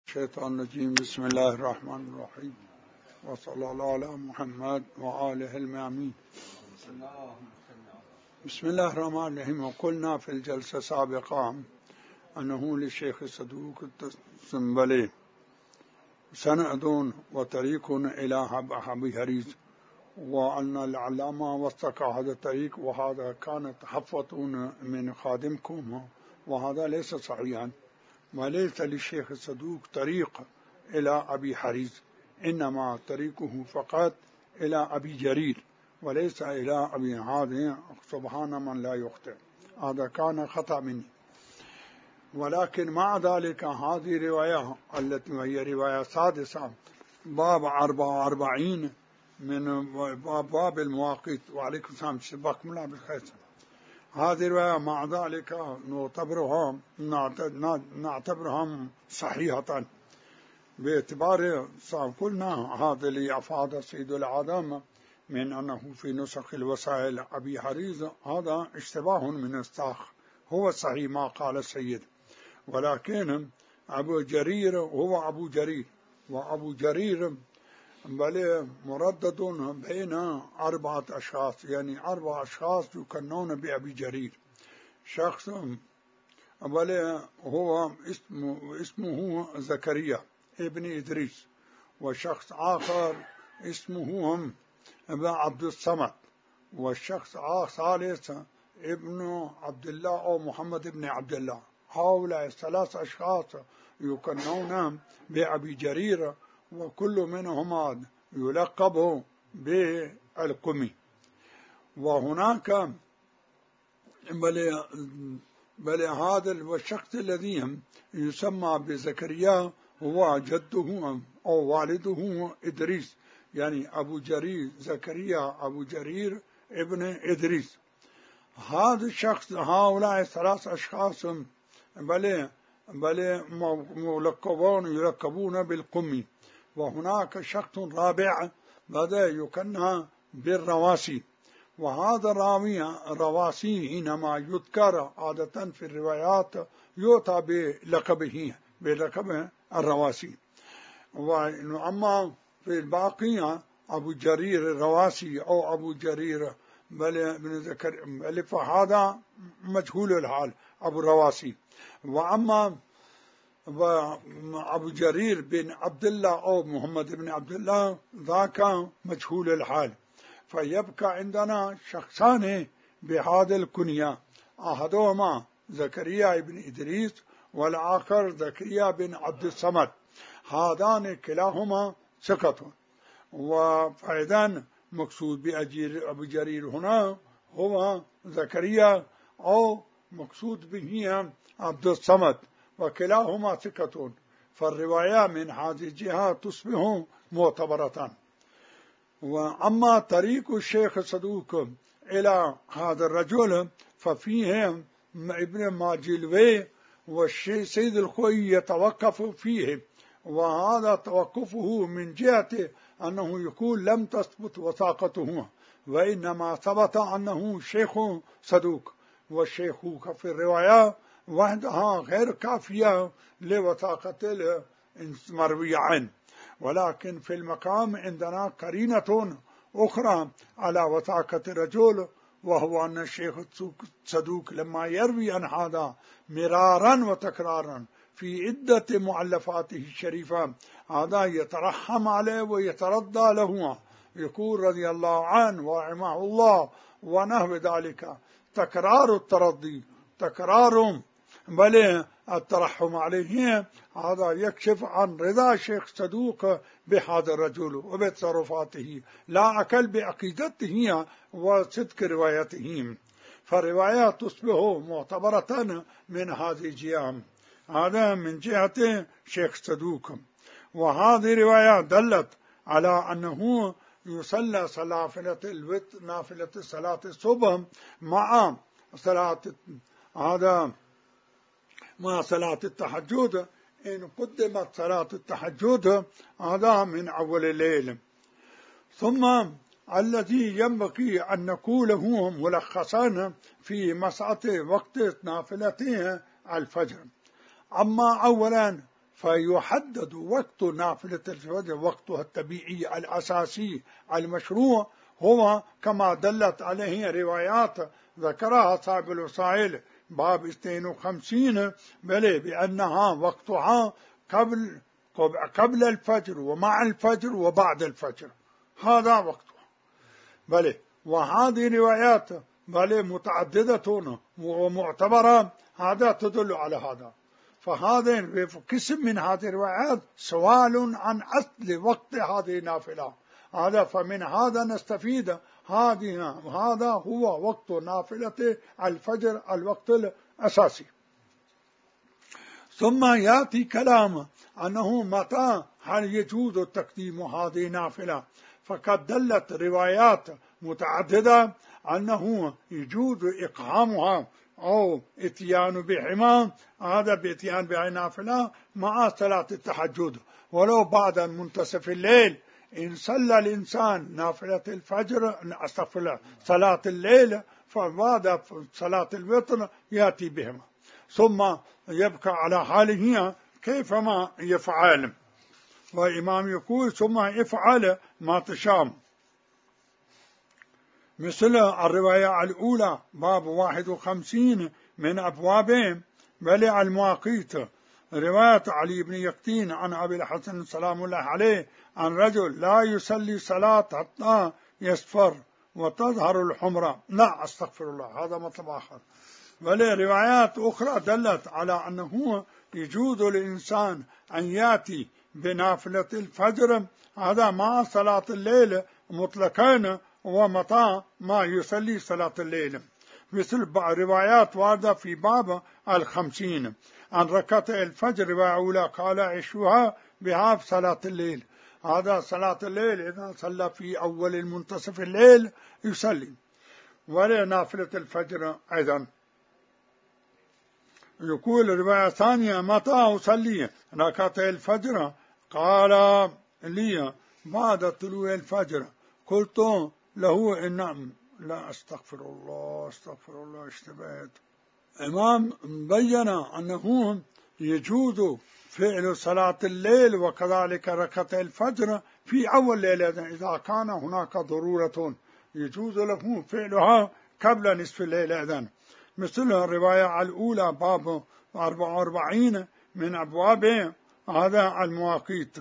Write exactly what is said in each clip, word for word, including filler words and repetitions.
الشيطان الرجيم. بسم الله الرحمن الرحيم، وصلى الله على محمد وآله المأمين. بسم الله الرحمن الرحيم. وقلنا في الجلسة السابقة أنه للشيخ صدوق السنبلي سند وطريق إلى أبي هريز، وأن العلامة وثق هذا الطريق، وهذا كان تحفظ من خادمكم، وهذا ليس صحيحا، وليس للشيخ صدوق طريق إلى أبي حريز، إنما طريقه فقط إلى أبي جرير وليس إلى أبي هذا. سبحان من لا يخطئ، هذا كان خطأ مني. ولكن مع ذلك هذه رواية التي هي رواية سادسة، باب أربعة وأربعين من باب المواقيت. وعليكم السلام، شباكم الله بالخير. هذه رواية مع ذلك نعتبرها نعتبرها صحيحة باعتبار قلنا هذا اللي أفاد سيد العالم من أنه في نسخ الوسائل أبي حريز، هذا اشتباه من الساخ، هو صحيح ما قال السيد، ولكن أبو جرير هو أبو جرير، وأبو جرير بل مردد بين أربعة أشخاص، يعني أربع أشخاص يكنون بأبي جرير. شخص بل هو اسمه, اسمه زكريا ابن إدريس، وشخص آخر اسمه عبد الصمد، والشخص ثالث ابن عبد الله أو محمد ابن عبد الله. هؤلاء الثلاث أشخاص يكنون بأبي جرير، وكل منهما يلقب بالقمي. وهناك بل, بل هذا الشخص الذي يسمى بزكريا هو جده أو والده إدريس، يعني أبو جرير زكريا أبو جرير ابن إدريس. هذا الشخص هؤلاء ثلاث أشخاص بل بل ملقبون يلقبون بالقمي. وهناك شخص رابع بدأ يكنى بالرواسي، وهذا الراوي الرواسي حينما يذكر عادة في الروايات يؤتى بلقبه بلقب الرواسي. وأما في الباقية أبو جرير الرواسي أو أبو جرير بل بن زكريا فهذا مجهول الحال أبو الرواسي. وأما أبو جرير بن عبد الله أو محمد بن عبد الله ذاك مجهول الحال. فيبقى عندنا شخصان بهذا الكنية، أحدهما زكريا بن إدريس والآخر زكريا بن عبد الصمد، هذان كلاهما ثقة. وفإذن مقصود بأبو جرير هنا هو زكريا أو مقصود به عبد الصمد، وكلاهما ثقة، فالرواية من هذه الجهة تصبح معتبرة. وأما طريق الشيخ صدوق إلى هذا الرجل ففيه ابن ماجلوي والسيد الخوي يتوقف فيه، وهذا توقفه من جهة أنه يقول لم تثبت وثاقته، وإنما ثبت أنه شيخ صدوق، والشيخ في الرواية وحدها غير كافية لوثاقة المروي عنه. ولكن في المقام عندنا قرينة أخرى على وثاقة الرجل، وهو أن الشيخ صدوق لما يروي عن هذا مرارا وتكرارا في عدة مؤلفاته الشريفة، هذا يترحم عليه ويترضى له، يقول رضي الله عنه ورحمه الله ونحو ذلك. تكرار الترضي تكرار بل الترحم عليه، هذا يكشف عن رضا الشيخ صدوق بهذا الرجل وبتصرفاته، لا أكل بعقيدته وصدق روايته، فالرواية تصبح معتبرة من هذه الجهة. هذا من جهة شيخ صدوق. وهذه رواية دلت على أنه يصلى نافلة الوتر نافلة صلاة الصبح مع صلاة هذا مع صلاة التهجد، إن قدمت صلاة التهجد هذا من أول الليل. ثم الذي ينبغي أن نقوله ملخصا في مسألة وقت نافلته الفجر. أما أولا فيحدد وقت نافلة الفجر وقتها الطبيعي الأساسي المشروع هو كما دلت عليه روايات ذكرها صاحب الوسائل باب اثنين وخمسين بل بأنها وقتها قبل قبل الفجر ومع الفجر وبعد الفجر، هذا وقتها. بل وهذه روايات بل متعددة ومعتبرة، هذا تدل على هذا. فهذا قسم من هذه الروايات سؤال عن أصل وقت هذه النافلة، هذا فمن هذا نستفيد هذه هذا هو وقت نافلة الفجر الوقت الأساسي. ثم يأتي كلام أنه متى هل يجوز تقديم هذه النافلة، فقد دلت روايات متعددة أنه يجوز إقامها أو اتيان بهما، هذا باتيان بها نافلة مع صلاة التهجد ولو بعد منتصف الليل. إن صلى الإنسان نافلة الفجر استغفر صلاة الليل فبعد صلاة الوتر يأتي بهما، ثم يبقى على حاله كيفما يفعل. وإمام يقول ثم افعل ما تشاء، مثل الرواية الأولى باب واحد وخمسين من أبوابهم بل المواقيت، رواية علي بن يقطين عن أبي الحسن سلام الله عليه عن رجل لا يصلي صلاة حتى يصفر وتظهر الحمرة، لا استغفر الله هذا مطلب آخر. بل روايات أخرى دلت على أنه يجوز للإنسان أن يأتي بنافلة الفجر هذا مع صلاة الليل مطلقا ومتى ما يصلي صلاة الليل، مثل روايات واردة في باب الخمسين عن ركعتي الفجر رواية أولى قال عشوها بها في صلاة الليل، هذا صلاة الليل إذا صلى في أول المنتصف الليل يصلي. ولا نافلة الفجر أيضا يقول رواية ثانية متى أصلي ركعتي الفجر قال لي بعد طلوع الفجر، قلت له إن لا استغفر الله استغفر الله اشتبهت. إمام بين أنه يجوز فعل صلاة الليل وكذلك ركعتي الفجر في أول ليلة إذا كان هناك ضرورة يجوز له فعلها قبل نصف الليل إذن، مثل الرواية الأولى باب أربعة وأربعين من أبواب هذا المواقيت.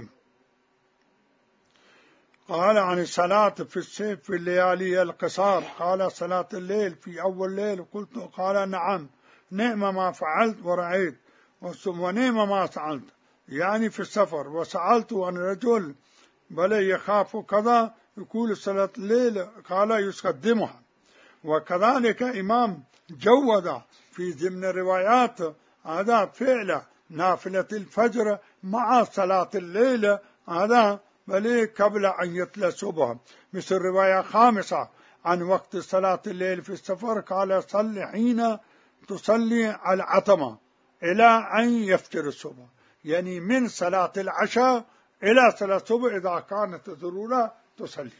قال عن الصلاة في السيف في الليالي القصار، قال صلاة الليل في أول ليل، قلت قال نعم نعم ما فعلت ورأيت ونعم ما سألت، يعني في السفر، وسألت عن رجل بل يخاف كذا يقول صلاة الليل قال يقدمها. وكذلك إمام جود في ضمن الروايات هذا فعل نافلة الفجر مع صلاة الليل هذا بل قبل أن يطلع الصبح، مثل رواية خامسة عن وقت صلاة الليل في السفر قال صل حين تصلي العتمة إلى أن يفجر الصبح، يعني من صلاة العشاء إلى صلاة الصبح إذا كانت ضرورة تصلي.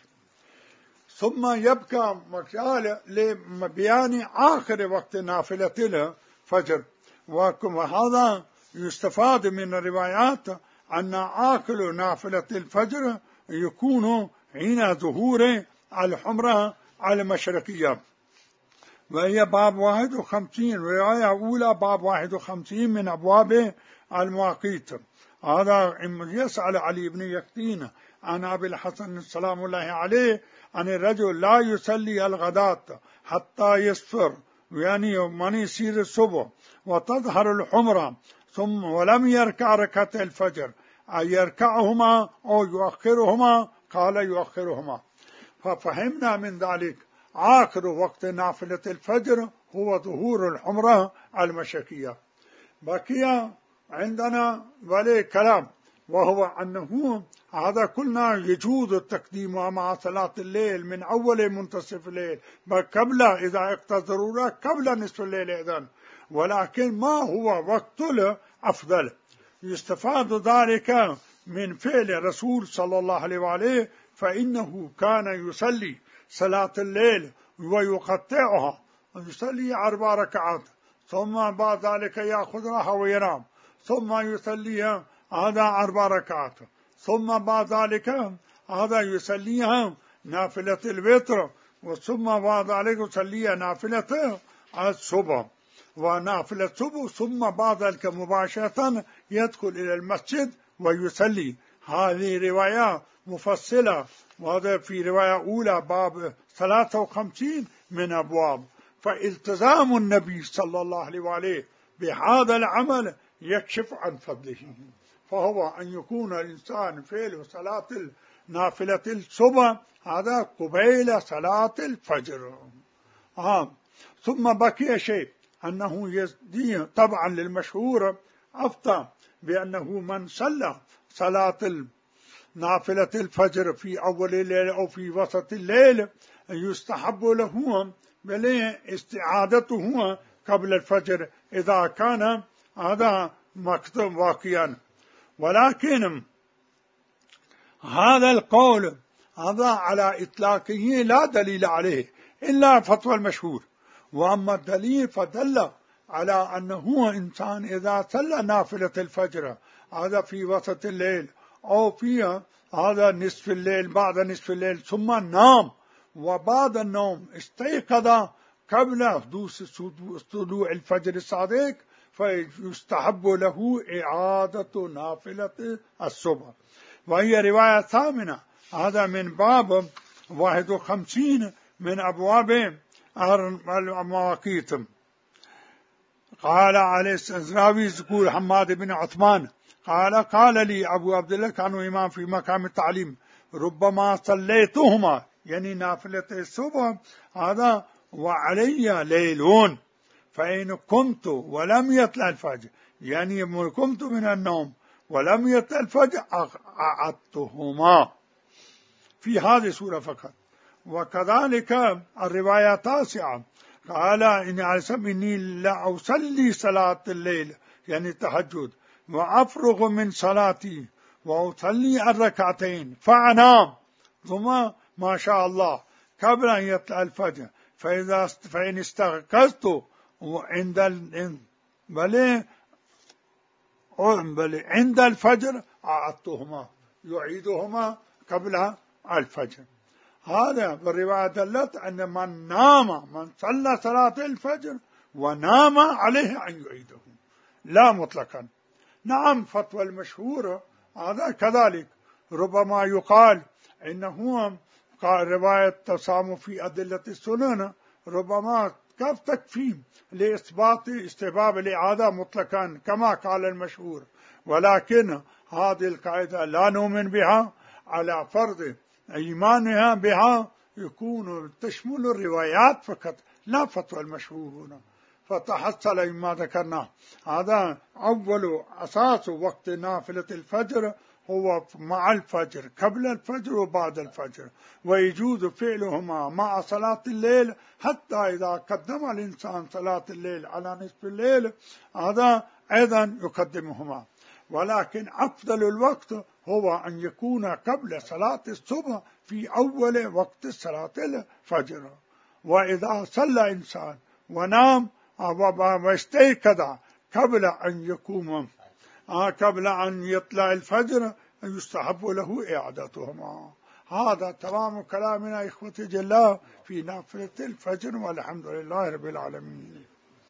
ثم يبقى مجال لبيان آخر وقت نافلة الفجر، وهذا يستفاد من الروايات أن آخر نافلة الفجر يكون حين ظهور الحمرة المشرقية، وهي باب واحد وخمسين رواية أولى باب واحد وخمسين من أبواب المواقيت. هذا يسأل علي بن يقطين عن أبي الحسن السلام الله عليه عن الرجل لا يصلي الغداة حتى يصفر، يعني من يصير الصبح وتظهر الحمرة ثم ولم يركع ركعتي الفجر، أي يركعهما أو يؤخرهما، قال يؤخرهما. ففهمنا من ذلك آخر وقت نافلة الفجر هو ظهور الحمرة المشرقية. بقي عندنا ولي كلام، وهو أنه هذا كلنا يجوز التقديم مع صلاة الليل من أول منتصف الليل قبل إذا اقتضى ضرورة قبل نصف الليل إذن، ولكن ما هو وقت الأفضل؟ يستفاد ذلك من فعل الرسول صلى الله عليه وآله، فإنه كان يصلي صلاة الليل ويقطعها، يصلي أربع ركعات ثم بعد ذلك يأخذ راحة وينام، ثم يصلي هذا أربع ركعات، ثم بعد ذلك هذا يصليها نافلة الوتر، وثم بعد ذلك يصليها نافلة الصبح ونافلة الصبح، ثم بعد ذلك مباشرة يدخل إلى المسجد ويصلي. هذه رواية مفصلة، وهذا في رواية أولى باب ثلاثة وخمسين من أبواب. فالتزام النبي صلى الله عليه وآله بهذا العمل يكشف عن فضله، فهو أن يكون الإنسان فعل صلاة نافلة الصبح هذا قبيل صلاة الفجر. آه. ثم بقي شيء أنه يزدي طبعا للمشهور أفتى بأنه من صلى صلاة نافلة الفجر في أول الليل أو في وسط الليل يستحب له بل استعادته قبل الفجر إذا كان هذا مكتوب واقعا. ولكن هذا القول هذا على إطلاقه لا دليل عليه إلا فتوى المشهور. وأما الدليل فدل على أنه إنسان إذا صلى نافلة الفجر هذا في وسط الليل أو في هذا نصف الليل بعد نصف الليل ثم نام، وبعد النوم استيقظ قبل حدوث طلوع الفجر الصادق، فيستحب له إعادة نافلة الصبح. وهي رواية ثامنة هذا من باب واحد وخمسين من أبواب المواقيت. قال عليه السلام يقول حماد بن عثمان قال قال لي أبو عبد الله كانوا إمام في مقام التعليم ربما صليتهما يعني نافلة الصبح هذا وعلي ليلون، فإن قمت ولم يطلع الفجر يعني قمت من النوم ولم يطلع الفجر أعدتهما في هذه السورة فقط. وكذلك الرواية التاسعة قال إني على إني لا أصلي صلاة الليل يعني التهجد وأفرغ من صلاتي وأصلي الركعتين فأنام ثم ما شاء الله قبل أن يطلع الفجر، فإذا فإن استيقظت عند بل بل عند الفجر أعدتهما يعيدهما قبل الفجر. هذا بالرواية دلت أن من نام من صلى صلاة الفجر ونام عليه أن يعيده لا مطلقا. نعم فتوى المشهورة هذا كذلك ربما يقال إنه رواية تسامح في أدلة السنن ربما كيف تكفي لإثبات استحباب الإعادة مطلقا كما قال المشهور، ولكن هذه القاعدة لا نؤمن بها على فرض إيمانها بها يكون تشمل الروايات فقط لا فتوى المشهور هنا. فتحصل مما ذكرنا هذا أول أساس وقت نافلة الفجر هو مع الفجر قبل الفجر وبعد الفجر، ويجوز فعلهما مع صلاة الليل حتى إذا قدم الإنسان صلاة الليل على نصف الليل هذا أيضا يقدمهما. ولكن أفضل الوقت هو أن يكون قبل صلاة الصبح في أول وقت صلاة الفجر. وإذا صلى إنسان ونام واستيقظ قبل أن يقوم قبل أن يطلع الفجر يستحب له إعادتهما. هذا تمام كلامنا إخوتي جل في نافلة الفجر، والحمد لله رب العالمين.